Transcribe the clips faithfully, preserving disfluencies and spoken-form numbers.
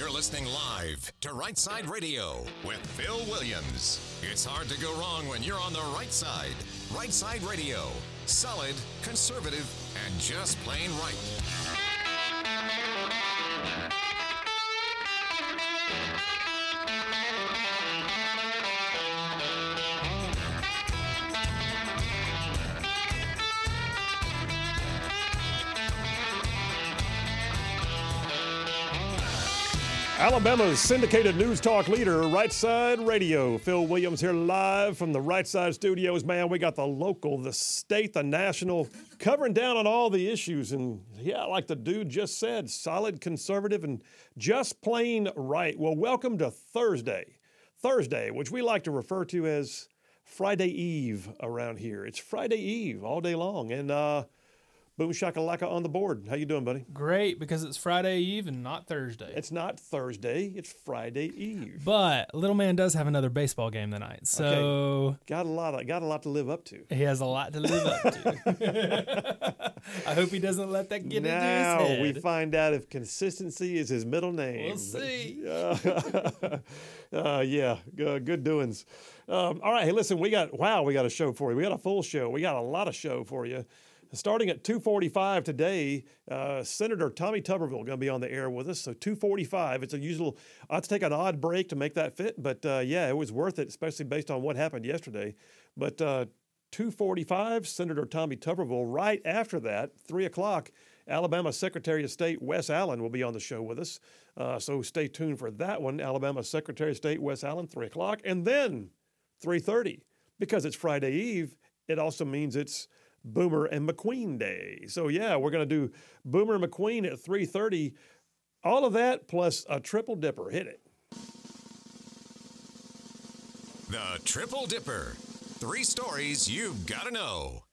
You're listening live to Right Side Radio with Phil Williams. It's hard to go wrong when you're on the right side. Right Side Radio. Solid, conservative, and just plain right. Alabama's syndicated news talk leader, Right Side Radio. Phil Williams here live from the Right Side Studios. Man, we got the local, the state, the national, covering down on all the issues. And yeah, like the dude just said, solid, conservative, and just plain right. Well, welcome to Thursday. Thursday, which we like to refer to as Friday Eve around here. It's Friday Eve all day long. And uh, boom shakalaka on the board. How you doing, buddy? Great, because it's Friday Eve and not Thursday. It's not Thursday. It's Friday Eve. But little man does have another baseball game tonight, so okay. got a lot. Of, got a lot to live up to. He has a lot to live up to. I hope he doesn't let that get now into his head. We find out if consistency is his middle name. We'll see. Uh, uh, yeah, good, good doings. Um, all right, hey, listen, we got wow, we got a show for you. We got a full show. We got a lot of show for you. Starting at two forty-five today, uh, Senator Tommy Tuberville going to be on the air with us. So two forty-five, it's a usual, I have to take an odd break to make that fit. But uh, yeah, it was worth it, especially based on what happened yesterday. But uh, two forty-five, Senator Tommy Tuberville. Right after that, three o'clock, Alabama Secretary of State Wes Allen will be on the show with us. Uh, so stay tuned for that one. Alabama Secretary of State Wes Allen, three o'clock. And then three thirty, because it's Friday Eve, it also means it's Boomer and McQueen Day. So, yeah, we're going to do Boomer and McQueen at three thirty. All of that plus a triple dipper. Hit it. The Triple Dipper. Three stories you've got to know.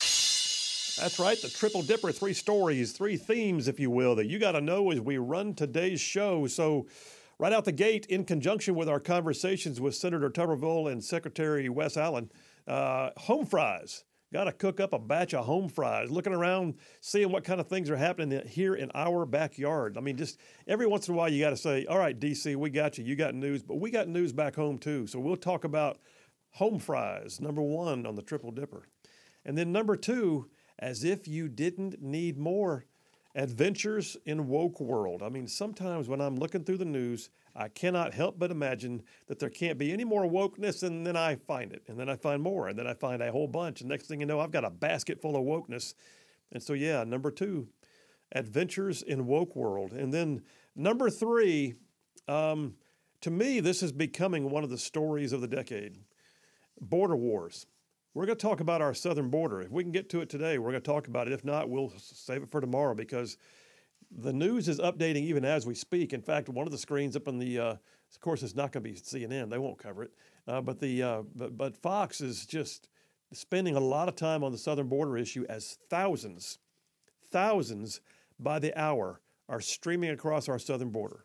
That's right, the Triple Dipper. Three stories, three themes, if you will, that you got to know as we run today's show. So, right out the gate, in conjunction with our conversations with Senator Tuberville and Secretary Wes Allen, uh, home fries. Got to cook up a batch of home fries, looking around, seeing what kind of things are happening here in our backyard. I mean, just every once in a while you got to say, all right, D C, we got you. You got news, but we got news back home too. So we'll talk about home fries, number one on the Triple Dipper. And then number two, as if you didn't need more, adventures in woke world. I mean, sometimes when I'm looking through the news, I cannot help but imagine that there can't be any more wokeness, and then I find it, and then I find more, and then I find a whole bunch, and next thing you know, I've got a basket full of wokeness. And so, yeah, number two, adventures in woke world. And then number three, um, to me, this is becoming one of the stories of the decade, border wars. We're going to talk about our southern border. If we can get to it today, we're going to talk about it. If not, we'll save it for tomorrow, because the news is updating even as we speak. In fact, one of the screens up in the, uh, of course, it's not going to be C N N. They won't cover it. Uh, but the uh, but, but Fox is just spending a lot of time on the southern border issue as thousands, thousands by the hour are streaming across our southern border.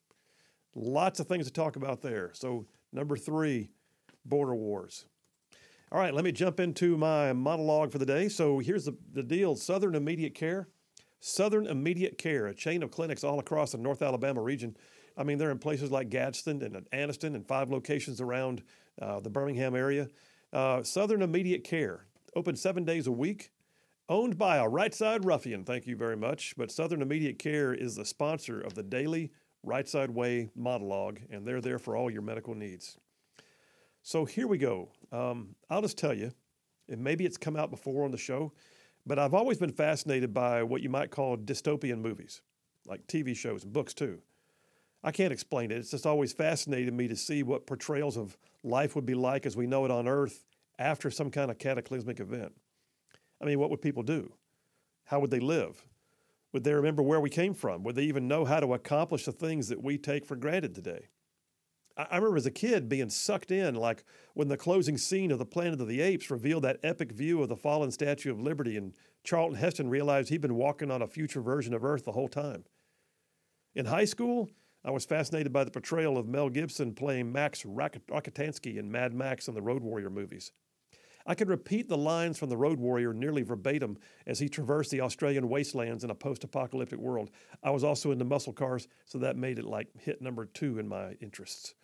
Lots of things to talk about there. So number three, border wars. All right, let me jump into my monologue for the day. So here's the, the deal. Southern Immediate Care. Southern Immediate Care, a chain of clinics all across the North Alabama region. I mean, they're in places like Gadsden and Anniston and five locations around uh, the Birmingham area. Uh, Southern Immediate Care, open seven days a week, owned by a Right Side ruffian, thank you very much. But Southern Immediate Care is the sponsor of the daily Right Side Way monologue, and they're there for all your medical needs. So here we go. Um, I'll just tell you, and maybe it's come out before on the show, but I've always been fascinated by what you might call dystopian movies, like T V shows and books too. I can't explain it. It's just always fascinated me to see what portrayals of life would be like as we know it on Earth after some kind of cataclysmic event. I mean, what would people do? How would they live? Would they remember where we came from? Would they even know how to accomplish the things that we take for granted today? I remember as a kid being sucked in, like when the closing scene of the Planet of the Apes revealed that epic view of the fallen Statue of Liberty, and Charlton Heston realized he'd been walking on a future version of Earth the whole time. In high school, I was fascinated by the portrayal of Mel Gibson playing Max Rak- Rakitansky in Mad Max and the Road Warrior movies. I could repeat the lines from The Road Warrior nearly verbatim as he traversed the Australian wastelands in a post-apocalyptic world. I was also into muscle cars, so that made it like hit number two in my interests.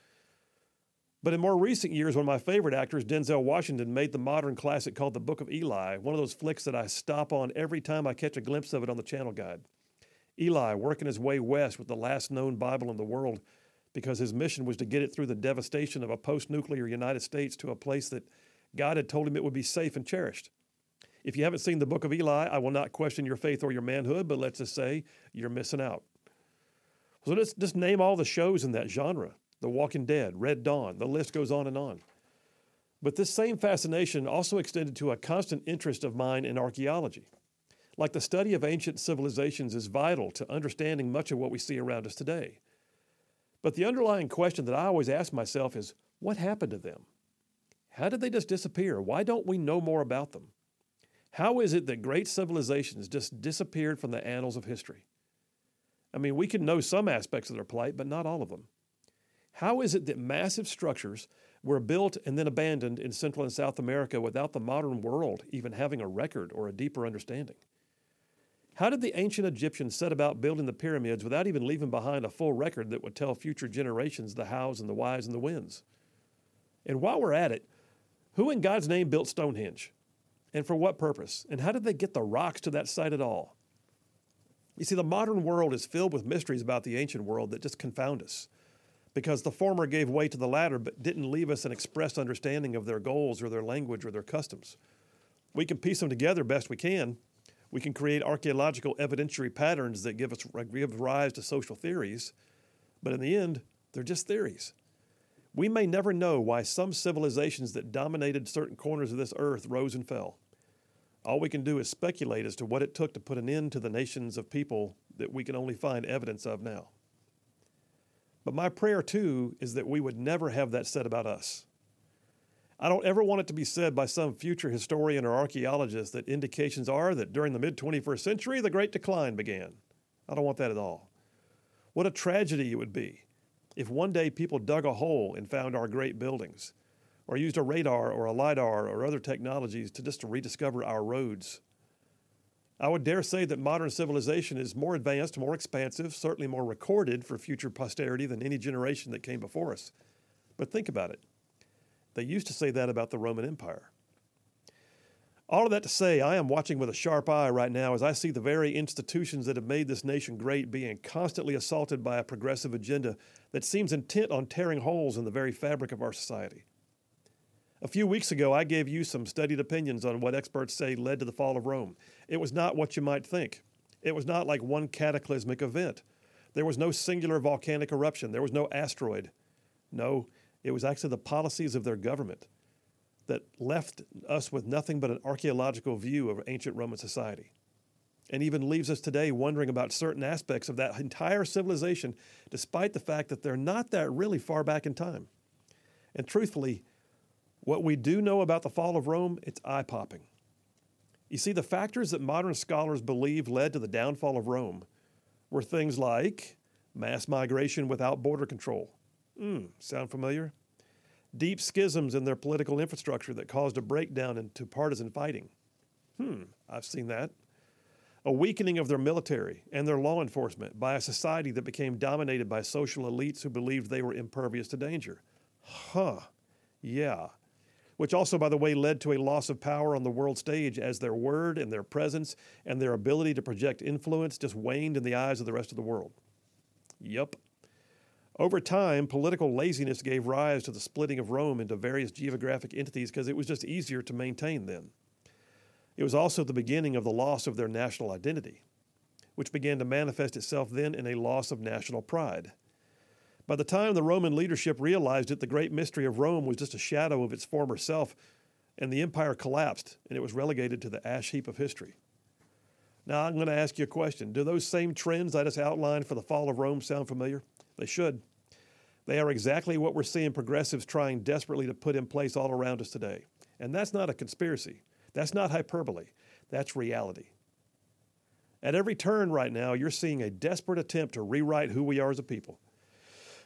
But in more recent years, one of my favorite actors, Denzel Washington, made the modern classic called The Book of Eli, one of those flicks that I stop on every time I catch a glimpse of it on the channel guide. Eli working his way west with the last known Bible in the world because his mission was to get it through the devastation of a post-nuclear United States to a place that God had told him it would be safe and cherished. If you haven't seen The Book of Eli, I will not question your faith or your manhood, but let's just say you're missing out. So let's just name all the shows in that genre. The Walking Dead, Red Dawn, the list goes on and on. But this same fascination also extended to a constant interest of mine in archaeology. Like the study of ancient civilizations is vital to understanding much of what we see around us today. But the underlying question that I always ask myself is, what happened to them? How did they just disappear? Why don't we know more about them? How is it that great civilizations just disappeared from the annals of history? I mean, we can know some aspects of their plight, but not all of them. How is it that massive structures were built and then abandoned in Central and South America without the modern world even having a record or a deeper understanding? How did the ancient Egyptians set about building the pyramids without even leaving behind a full record that would tell future generations the hows and the whys and the whens? And while we're at it, who in God's name built Stonehenge? And for what purpose? And how did they get the rocks to that site at all? You see, the modern world is filled with mysteries about the ancient world that just confound us, because the former gave way to the latter but didn't leave us an expressed understanding of their goals or their language or their customs. We can piece them together best we can. We can create archaeological evidentiary patterns that give us give rise to social theories, but in the end, they're just theories. We may never know why some civilizations that dominated certain corners of this earth rose and fell. All we can do is speculate as to what it took to put an end to the nations of people that we can only find evidence of now. But my prayer, too, is that we would never have that said about us. I don't ever want it to be said by some future historian or archaeologist that indications are that during the mid-twenty-first century, the Great Decline began. I don't want that at all. What a tragedy it would be if one day people dug a hole and found our great buildings, or used a radar or a LiDAR or other technologies to just to rediscover our roads. I would dare say that modern civilization is more advanced, more expansive, certainly more recorded for future posterity than any generation that came before us. But think about it. They used to say that about the Roman Empire. All of that to say, I am watching with a sharp eye right now as I see the very institutions that have made this nation great being constantly assaulted by a progressive agenda that seems intent on tearing holes in the very fabric of our society. A few weeks ago, I gave you some studied opinions on what experts say led to the fall of Rome. It was not what you might think. It was not like one cataclysmic event. There was no singular volcanic eruption. There was no asteroid. No, it was actually the policies of their government that left us with nothing but an archaeological view of ancient Roman society, and even leaves us today wondering about certain aspects of that entire civilization, despite the fact that they're not that really far back in time. And truthfully, what we do know about the fall of Rome, it's eye-popping. You see, the factors that modern scholars believe led to the downfall of Rome were things like mass migration without border control. Hmm, sound familiar? Deep schisms in their political infrastructure that caused a breakdown into partisan fighting. Hmm, I've seen that. A weakening of their military and their law enforcement by a society that became dominated by social elites who believed they were impervious to danger. Huh, yeah. Which also, by the way, led to a loss of power on the world stage as their word and their presence and their ability to project influence just waned in the eyes of the rest of the world. Yup. Over time, political laziness gave rise to the splitting of Rome into various geographic entities because it was just easier to maintain then. It was also the beginning of the loss of their national identity, which began to manifest itself then in a loss of national pride. By the time the Roman leadership realized it, the great mystery of Rome was just a shadow of its former self, and the empire collapsed, and it was relegated to the ash heap of history. Now, I'm going to ask you a question. Do those same trends I just outlined for the fall of Rome sound familiar? They should. They are exactly what we're seeing progressives trying desperately to put in place all around us today. And that's not a conspiracy. That's not hyperbole. That's reality. At every turn right now, you're seeing a desperate attempt to rewrite who we are as a people.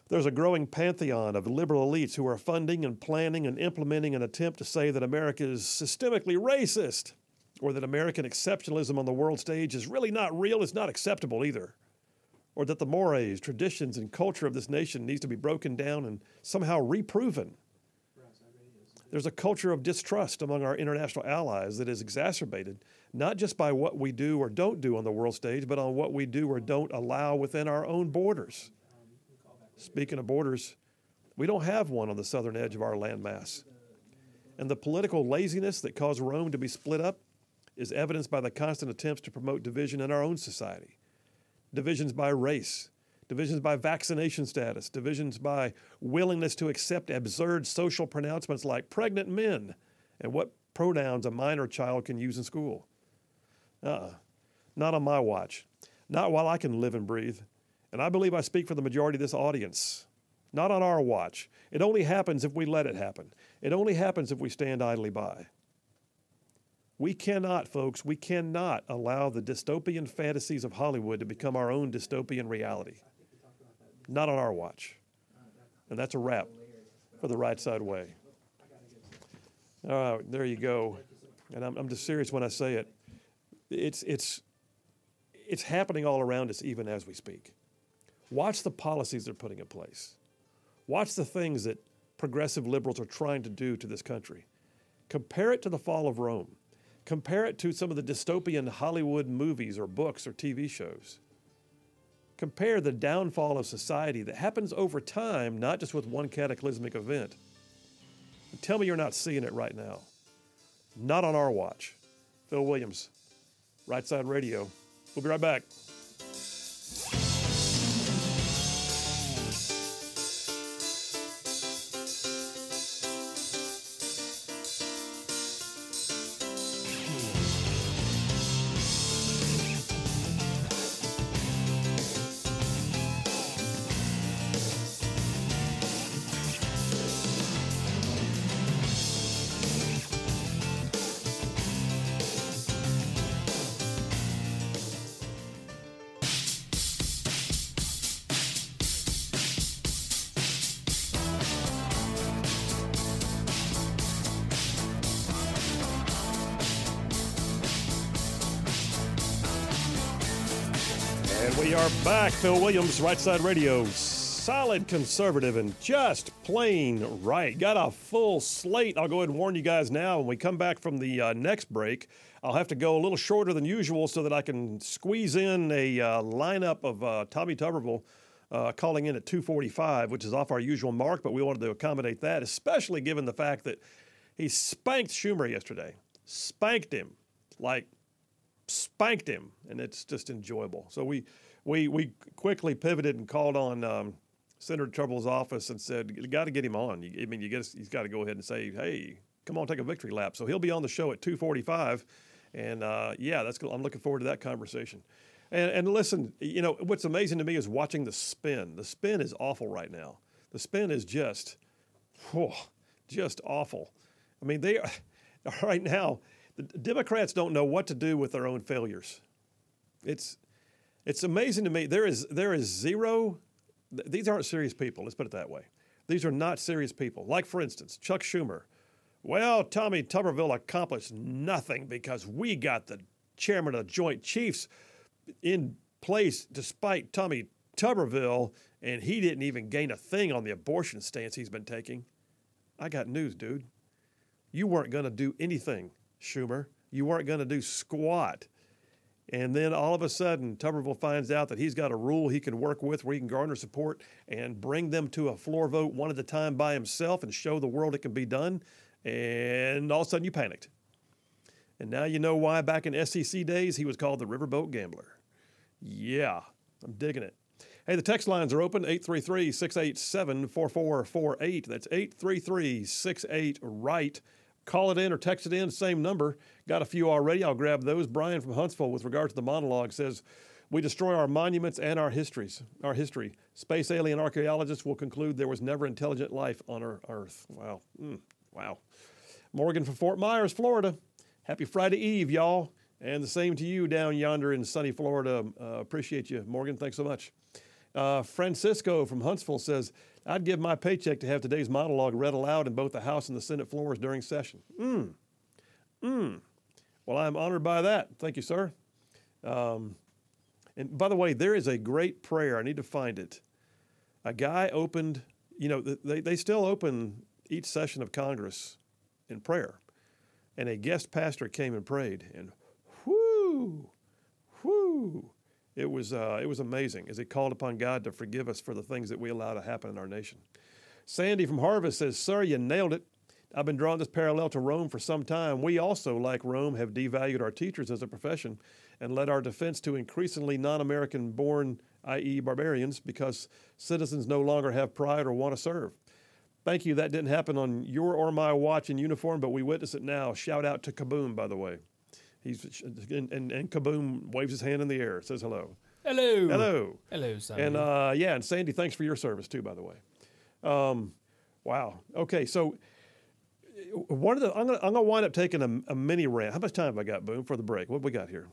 There's a growing pantheon of liberal elites who are funding and planning and implementing an attempt to say that America is systemically racist, or that American exceptionalism on the world stage is really not real, it's not acceptable either, or that the mores, traditions, and culture of this nation needs to be broken down and somehow reproven. There's a culture of distrust among our international allies that is exacerbated not just by what we do or don't do on the world stage, but on what we do or don't allow within our own borders. Speaking of borders, we don't have one on the southern edge of our landmass. And the political laziness that caused Rome to be split up is evidenced by the constant attempts to promote division in our own society. Divisions by race, divisions by vaccination status, divisions by willingness to accept absurd social pronouncements like pregnant men and what pronouns a minor child can use in school. Uh-uh. Not on my watch. Not while I can live and breathe. And I believe I speak for the majority of this audience. Not on our watch. It only happens if we let it happen. It only happens if we stand idly by. We cannot, folks, we cannot allow the dystopian fantasies of Hollywood to become our own dystopian reality. Not on our watch. And that's a wrap for the Right Side Way. All right, there you go. And I'm, I'm just serious when I say it. It's, it's, it's happening all around us even as we speak. Watch the policies they're putting in place. Watch the things that progressive liberals are trying to do to this country. Compare it to the fall of Rome. Compare it to some of the dystopian Hollywood movies or books or T V shows. Compare the downfall of society that happens over time, not just with one cataclysmic event. And tell me you're not seeing it right now. Not on our watch. Phil Williams, Right Side Radio. We'll be right back. And we are back. Phil Williams, Right Side Radio. Solid conservative and just plain right. Got a full slate. I'll go ahead and warn you guys now. When we come back from the uh, next break, I'll have to go a little shorter than usual so that I can squeeze in a uh, lineup of uh, Tommy Tuberville uh, calling in at two forty-five, which is off our usual mark, but we wanted to accommodate that, especially given the fact that he spanked Schumer yesterday. Spanked him. Like, spanked him, and it's just enjoyable. So we we we quickly pivoted and called on um, Senator Tuberville's office and said, you got to get him on. You, I mean, you get he's got to go ahead and say, hey, come on, take a victory lap. So he'll be on the show at two forty-five, and uh, yeah, that's cool. I'm looking forward to that conversation. And, and listen, you know, what's amazing to me is watching the spin. The spin is awful right now. The spin is just, whew, just awful. I mean, they are, right now, the Democrats don't know what to do with their own failures. It's it's amazing to me. There is there is zero. Th- these aren't serious people. Let's put it that way. These are not serious people. Like, for instance, Chuck Schumer. Well, Tommy Tuberville accomplished nothing because we got the chairman of the Joint Chiefs in place despite Tommy Tuberville, and he didn't even gain a thing on the abortion stance he's been taking. I got news, dude. You weren't going to do anything, Schumer. You weren't going to do squat. And then all of a sudden, Tuberville finds out that he's got a rule he can work with where he can garner support and bring them to a floor vote one at a time by himself and show the world it can be done. And all of a sudden, you panicked. And now you know why back in S E C days he was called the Riverboat Gambler. Yeah, I'm digging it. Hey, the text lines are open, eight three three, six eight seven, four four four eight. That's eight three three, six eight, right. Call it in or text it in, same number. Got a few already. I'll grab those. Brian from Huntsville, with regard to the monologue, says, we destroy our monuments and our histories, our history. Space alien archaeologists will conclude there was never intelligent life on our Earth. Wow. Mm, wow. Morgan from Fort Myers, Florida. Happy Friday Eve, y'all. And the same to you down yonder in sunny Florida. Uh, appreciate you, Morgan. Thanks so much. Uh, Francisco from Huntsville says, I'd give my paycheck to have today's monologue read aloud in both the House and the Senate floors during session. Mm. Mm. Well, I'm honored by that. Thank you, sir. Um, and by the way, there is a great prayer. I need to find it. A guy opened, you know, they, they still open each session of Congress in prayer. And a guest pastor came and prayed. And whoo, whoo. It was, uh, it was amazing as he called upon God to forgive us for the things that we allow to happen in our nation. Sandy from Harvest says, sir, you nailed it. I've been drawing this parallel to Rome for some time. We also, like Rome, have devalued our teachers as a profession and led our defense to increasingly non-American born, that is barbarians, because citizens no longer have pride or want to serve. Thank you. That didn't happen on your or my watch in uniform, but we witness it now. Shout out to Kaboom, by the way. He's and, and, and Kaboom waves his hand in the air, says hello. Hello. Hello. Hello, Sandy. And uh, yeah, and Sandy, thanks for your service too, by the way. Um, wow. Okay, so one of the I'm gonna I'm gonna wind up taking a, a mini rant. How much time have I got, Boom, for the break? What we got here?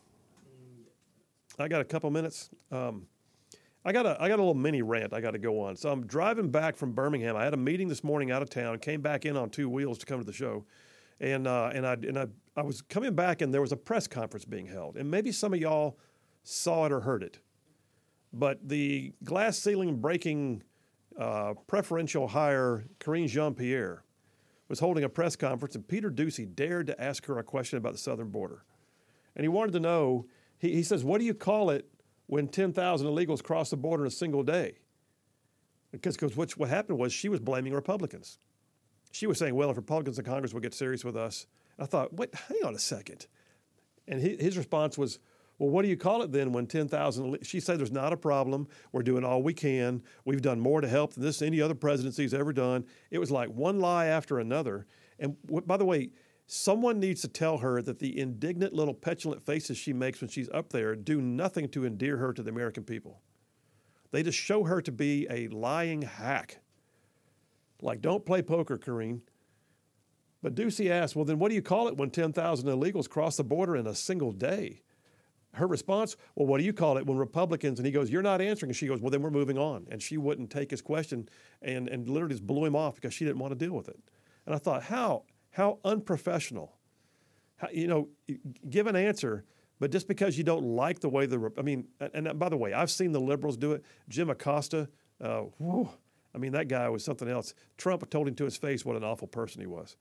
I got a couple minutes. Um, I got a I got a little mini rant I got to go on. So I'm driving back from Birmingham. I had a meeting this morning out of town. Came back in on two wheels to come to the show, and uh, and I and I I was coming back and there was a press conference being held, and maybe some of y'all saw it or heard it, but the glass ceiling breaking uh, preferential hire Karine Jean-Pierre was holding a press conference, and Peter Doocy dared to ask her a question about the southern border, and he wanted to know. He, he says, "What do you call it when ten thousand illegals cross the border in a single day?" Because because what, what happened was she was blaming Republicans. She was saying, well, if Republicans in Congress will get serious with us. I thought, wait, hang on a second. And he, his response was, well, what do you call it then when ten thousand, she said there's not a problem. We're doing all we can. We've done more to help than this any other presidency's ever done. It was like one lie after another. And w- by the way, someone needs to tell her that the indignant little petulant faces she makes when she's up there do nothing to endear her to the American people. They just show her to be a lying hack. Like, don't play poker, Karine. But Doocy asked, well, then what do you call it when ten thousand illegals cross the border in a single day? Her response, well, what do you call it when Republicans, and he goes, you're not answering. And she goes, well, then we're moving on. And she wouldn't take his question and, and literally just blew him off because she didn't want to deal with it. And I thought, how, how unprofessional. How, you know, give an answer, but just because you don't like the way the, I mean, and, and by the way, I've seen the liberals do it. Jim Acosta, uh, whew, I mean, that guy was something else. Trump told him to his face what an awful person he was.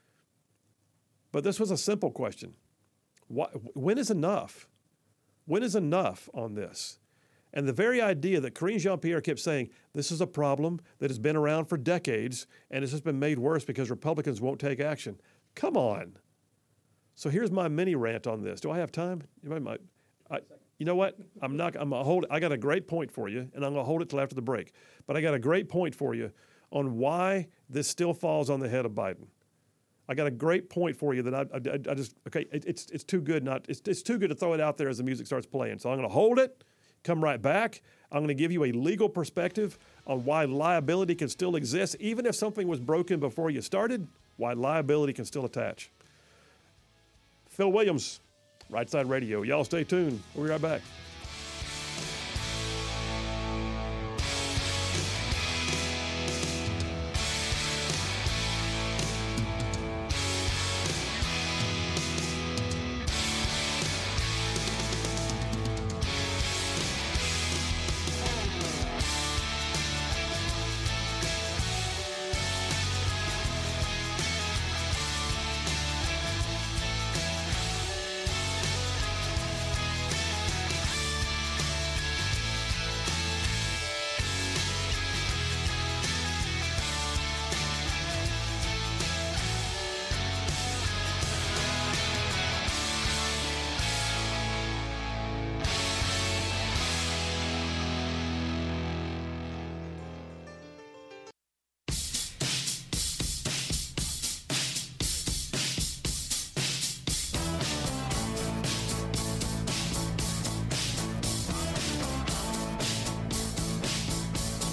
But this was a simple question. What, when is enough? When is enough on this? And the very idea that Karine Jean-Pierre kept saying, this is a problem that has been around for decades, and it's just been made worse because Republicans won't take action. Come on. So here's my mini rant on this. Do I have time? I, you know what? I'm not. I'm gonna hold. I got a great point for you, and I'm gonna hold it till after the break. But I got a great point for you on why this still falls on the head of Biden. I got a great point for you that I, I, I just okay. It, it's it's too good not. It's it's too good to throw it out there as the music starts playing. So I'm gonna hold it. Come right back. I'm gonna give you a legal perspective on why liability can still exist, even if something was broken before you started. Why liability can still attach. Phil Williams, Right Side Radio. Y'all stay tuned. We'll be right back.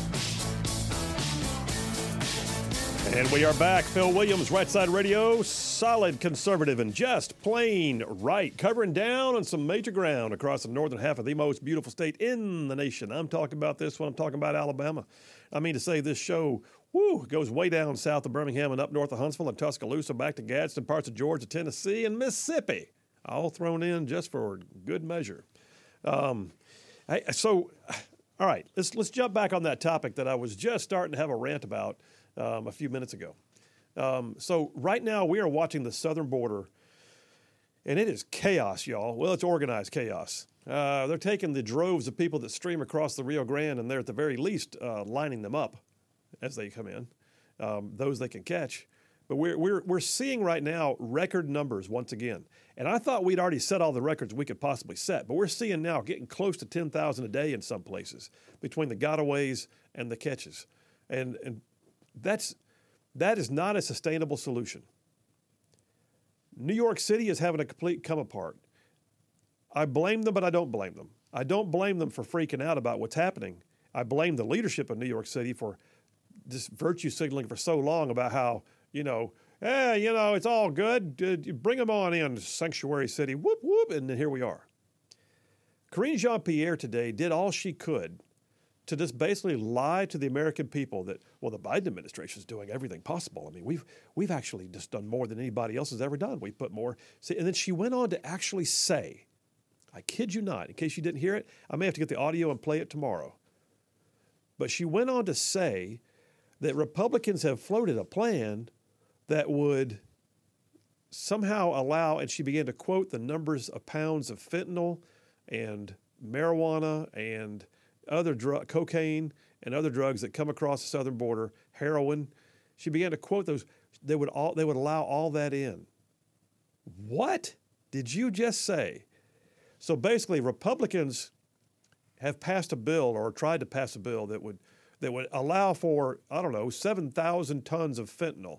And we are back. Phil Williams, Right Side Radio. solid, conservative, and just plain right, covering down on some major ground across the northern half of the most beautiful state in the nation. I'm talking about this one. I'm talking about Alabama. I mean to say this show, whoo, goes way down south of Birmingham and up north of Huntsville and Tuscaloosa, back to Gadsden, parts of Georgia, Tennessee, and Mississippi, all thrown in just for good measure. Um, I, so, all right, let's let's jump back on that topic that I was just starting to have a rant about um, a few minutes ago. Um, so right now we are watching the southern border, and it is chaos, y'all. Well, it's organized chaos. Uh, they're taking the droves of people that stream across the Rio Grande, and they're at the very least uh, lining them up as they come in, um, those they can catch. But we're we're we're seeing right now record numbers once again. And I thought we'd already set all the records we could possibly set, but we're seeing now getting close to ten thousand a day in some places between the gotaways and the catches, and and that's. That is not a sustainable solution. New York City is having a complete come apart. I blame them, but I don't blame them. I don't blame them for freaking out about what's happening. I blame the leadership of New York City for just virtue signaling for so long about how, you know, hey, you know, it's all good. Bring them on in, sanctuary city, whoop, whoop, and then here we are. Karine Jean-Pierre today did all she could to just basically lie to the American people that, well, the Biden administration is doing everything possible. I mean, we've we've actually just done more than anybody else has ever done. We've put more. See, and then she went on to actually say, I kid you not, in case you didn't hear it, I may have to get the audio and play it tomorrow. But she went on to say that Republicans have floated a plan that would somehow allow, and she began to quote the numbers of pounds of fentanyl and marijuana and other drug, cocaine and other drugs that come across the southern border, heroin. She began to quote those. They would all they would allow all that in. What did you just say? So basically, Republicans have passed a bill or tried to pass a bill that would that would allow for, I don't know, seven thousand tons of fentanyl.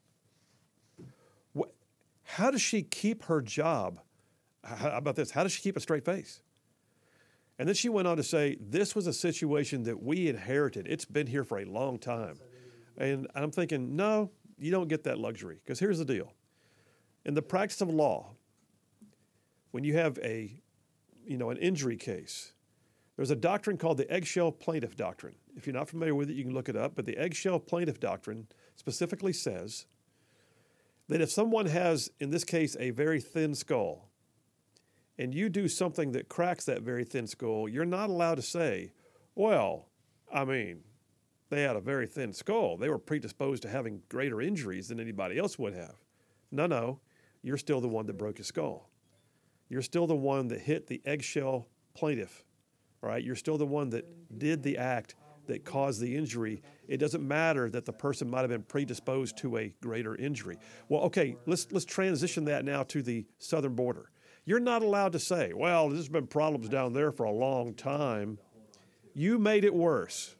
What, how does she keep her job? How about this? How does she keep a straight face? And then she went on to say, this was a situation that we inherited. It's been here for a long time. And I'm thinking, no, you don't get that luxury. Because here's the deal. In the practice of law, when you have a, you know, an injury case, there's a doctrine called the eggshell plaintiff doctrine. If you're not familiar with it, you can look it up. But the eggshell plaintiff doctrine specifically says that if someone has, in this case, a very thin skull, and you do something that cracks that very thin skull, you're not allowed to say, well, I mean, they had a very thin skull. They were predisposed to having greater injuries than anybody else would have. No, no, you're still the one that broke his skull. You're still the one that hit the eggshell plaintiff, right? You're still the one that did the act that caused the injury. It doesn't matter that the person might have been predisposed to a greater injury. Well, okay, let's let's transition that now to the southern border. You're not allowed to say, well, there's been problems down there for a long time. You made it worse.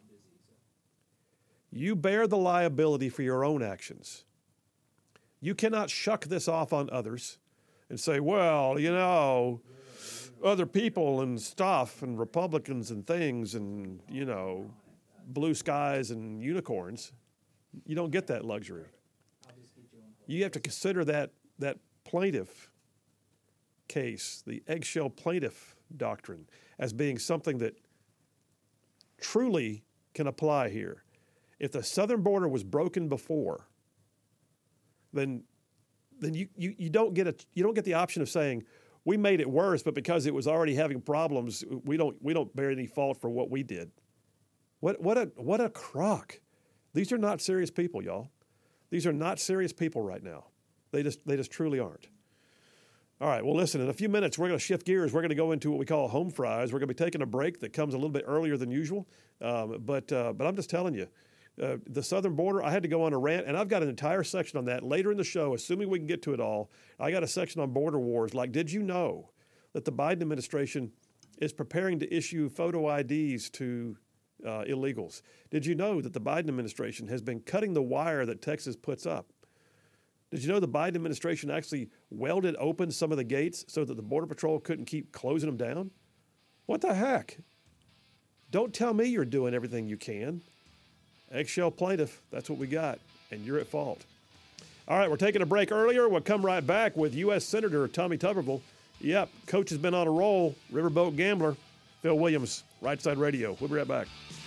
You bear the liability for your own actions. You cannot shuck this off on others and say, well, you know, other people and stuff and Republicans and things and, you know, blue skies and unicorns. You don't get that luxury. You have to consider that that plaintiff case, the eggshell plaintiff doctrine, as being something that truly can apply here. If the southern border was broken before, then then you, you, you don't get a you don't get the option of saying we made it worse, but because it was already having problems, we don't we don't bear any fault for what we did. What what a what a crock. These are not serious people, y'all. These are not serious people right now. They just they just truly aren't. All right, well, listen, in a few minutes, we're going to shift gears. We're going to go into what we call home fries. We're going to be taking a break that comes a little bit earlier than usual. Um, but uh, but I'm just telling you, uh, the southern border, I had to go on a rant, and I've got an entire section on that later in the show, assuming we can get to it all. I got a section on border wars. Like, did you know that the Biden administration is preparing to issue photo I Ds to uh, illegals? Did you know that the Biden administration has been cutting the wire that Texas puts up? Did you know the Biden administration actually welded open some of the gates so that the Border Patrol couldn't keep closing them down? What the heck? Don't tell me you're doing everything you can. Eggshell plaintiff, that's what we got, and you're at fault. All right, we're taking a break earlier. We'll come right back with U S Senator Tommy Tuberville. Yep, Coach has been on a roll. Riverboat Gambler, Phil Williams, Right Side Radio. We'll be right back.